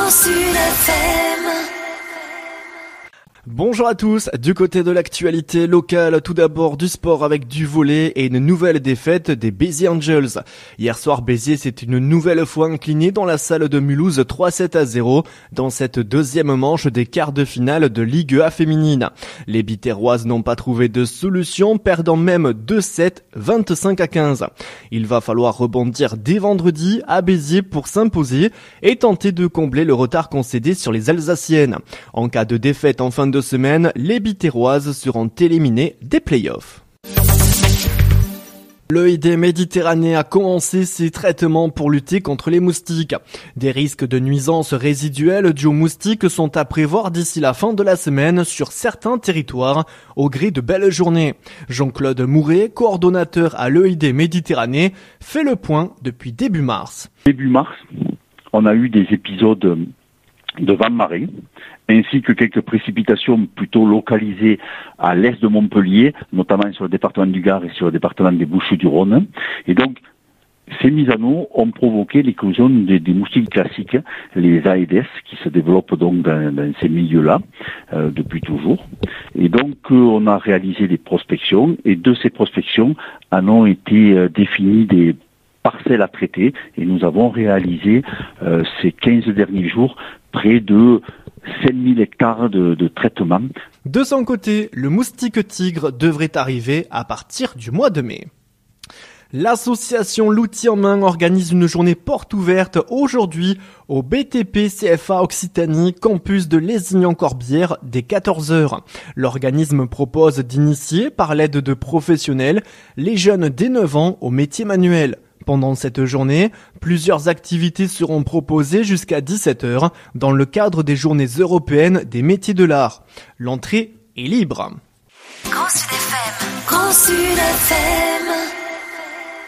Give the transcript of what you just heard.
Grand Sud FM. Bonjour à tous, du côté de l'actualité locale, tout d'abord du sport avec du volley et une nouvelle défaite des Béziers Angels. Hier soir, Béziers s'est une nouvelle fois incliné dans la salle de Mulhouse 3-7-0 dans cette deuxième manche des quarts de finale de Ligue A féminine. Les Biterroises n'ont pas trouvé de solution, perdant même 2-7, 25-15. Il va falloir rebondir dès vendredi à Béziers pour s'imposer et tenter de combler le retard concédé sur les Alsaciennes. En cas de défaite en fin de semaine, les Biterroises seront éliminées des playoffs. L'EID Méditerranée a commencé ses traitements pour lutter contre les moustiques. Des risques de nuisances résiduelles dus aux moustiques sont à prévoir d'ici la fin de la semaine sur certains territoires au gré de belles journées. Jean-Claude Mouret, coordonnateur à l'EID Méditerranée, fait le point depuis début mars. Début mars, on a eu des épisodes de vents marins, ainsi que quelques précipitations plutôt localisées à l'est de Montpellier, notamment sur le département du Gard et sur le département des Bouches-du-Rhône. Et donc, ces mises en eau ont provoqué l'éclosion des moustiques classiques, les Aedes, qui se développent donc dans ces milieux-là depuis toujours. Et donc, on a réalisé des prospections, et de ces prospections en ont été définies des parcelles à traiter, et nous avons réalisé ces 15 derniers jours près de 5000 hectares de traitement. De son côté, le moustique tigre devrait arriver à partir du mois de mai. L'association L'Outil en Main organise une journée porte ouverte aujourd'hui au BTP CFA Occitanie, campus de Lézignan-Corbière, dès 14h. L'organisme propose d'initier, par l'aide de professionnels, les jeunes dès 9 ans au métier manuel. Pendant cette journée, plusieurs activités seront proposées jusqu'à 17h dans le cadre des journées européennes des métiers de l'art. L'entrée est libre. Grand Sud FM. Grand Sud FM.